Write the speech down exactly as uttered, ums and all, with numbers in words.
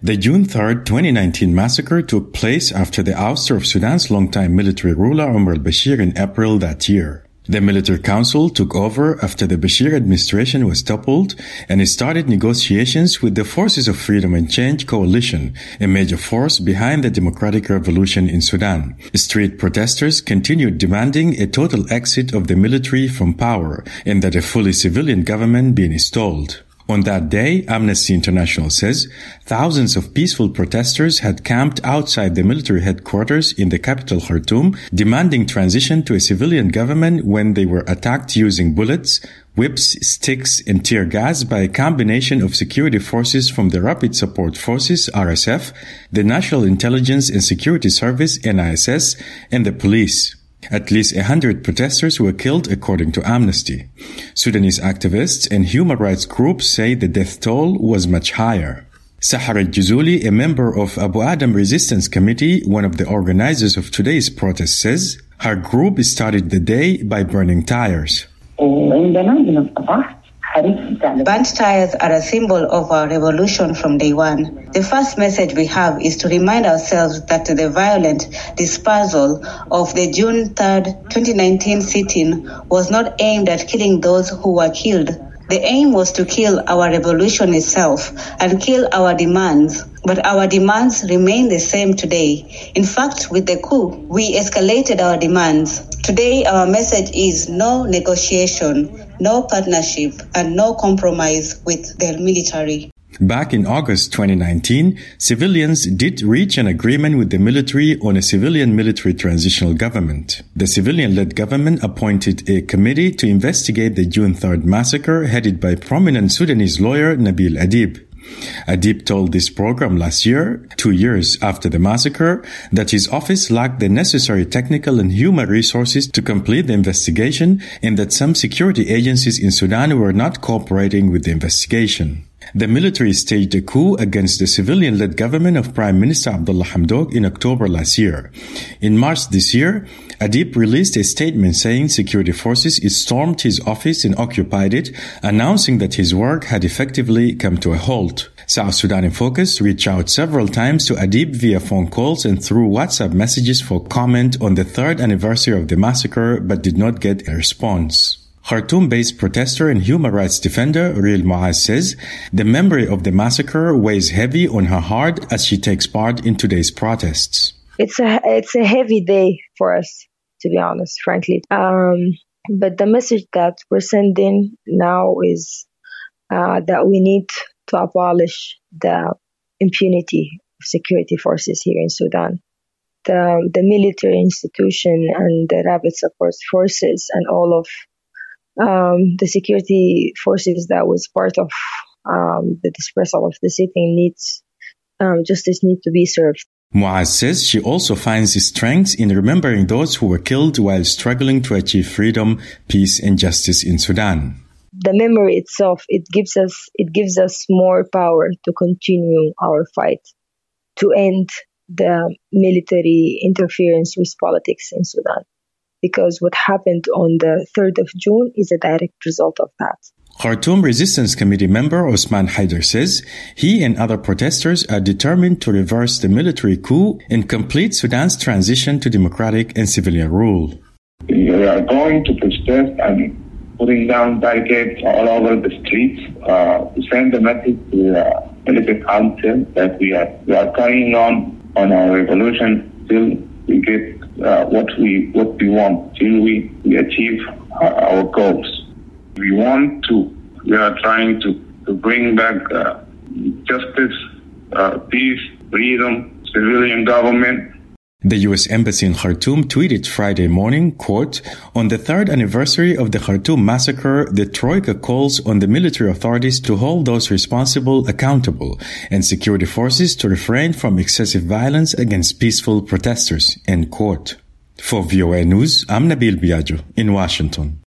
The June third, twenty nineteen massacre took place after the ouster of Sudan's longtime military ruler Omar al-Bashir in April that year. The military council took over after the Bashir administration was toppled, and it started negotiations with the Forces of Freedom and Change coalition, a major force behind the democratic revolution in Sudan. Street protesters continued demanding a total exit of the military from power and that a fully civilian government be installed. On that day, Amnesty International says thousands of peaceful protesters had camped outside the military headquarters in the capital Khartoum, demanding transition to a civilian government when they were attacked using bullets, whips, sticks, and tear gas by a combination of security forces from the Rapid Support Forces, R S F, the National Intelligence and Security Service, N I S S, and the police. At least a hundred protesters were killed, according to Amnesty. Sudanese activists and human rights groups say the death toll was much higher. Sahar al-Juzuli, a member of Abu Adam Resistance Committee, one of the organizers of today's protest, says her group started the day by burning tires. Burnt tires are a symbol of our revolution from day one. The first message we have is to remind ourselves that the violent dispersal of the June third, twenty nineteen sit-in was not aimed at killing those who were killed. The aim was to kill our revolution itself and kill our demands. But our demands remain the same today. In fact, with the coup, we escalated our demands. Today, our message is no negotiation, no partnership, and no compromise with the military. Back in August twenty nineteen, civilians did reach an agreement with the military on a civilian-military transitional government. The civilian-led government appointed a committee to investigate the June third massacre, headed by prominent Sudanese lawyer Nabil Adib. Adib told this program last year, two years after the massacre, that his office lacked the necessary technical and human resources to complete the investigation and that some security agencies in Sudan were not cooperating with the investigation. The military staged a coup against the civilian-led government of Prime Minister Abdullah Hamdok in October last year. In March this year, Adib released a statement saying security forces stormed his office and occupied it, announcing that his work had effectively come to a halt. South Sudan in Focus reached out several times to Adib via phone calls and through WhatsApp messages for comment on the third anniversary of the massacre, but did not get a response. Khartoum-based protester and human rights defender Riel Muaz says the memory of the massacre weighs heavy on her heart as she takes part in today's protests. It's a it's a heavy day for us, to be honest, frankly. Um, but the message that we're sending now is uh, that we need to abolish the impunity of security forces here in Sudan. The, the military institution and the rapid support forces and all of Um, the security forces that was part of um, the dispersal of the city needs, um, justice needs to be served. Muaz says she also finds strength in remembering those who were killed while struggling to achieve freedom, peace, and justice in Sudan. The memory itself, it gives us, it gives us more power to continue our fight, to end the military interference with politics in Sudan. Because what happened on the third of June is a direct result of that. Khartoum Resistance Committee member Osman Haider says he and other protesters are determined to reverse the military coup and complete Sudan's transition to democratic and civilian rule. We are going to protest and putting down barricades all over the streets uh, to send a message to the military council that we are, we are carrying on on our revolution till we get Uh, what we what we want till we, we achieve uh, our goals. We want to, we are trying to, to bring back uh, justice, uh, peace, freedom, civilian government. The U S Embassy in Khartoum tweeted Friday morning, quote, "On the third anniversary of the Khartoum massacre, the Troika calls on the military authorities to hold those responsible accountable and security forces to refrain from excessive violence against peaceful protesters," end quote. For V O A News, I'm Nabil Biagio in Washington.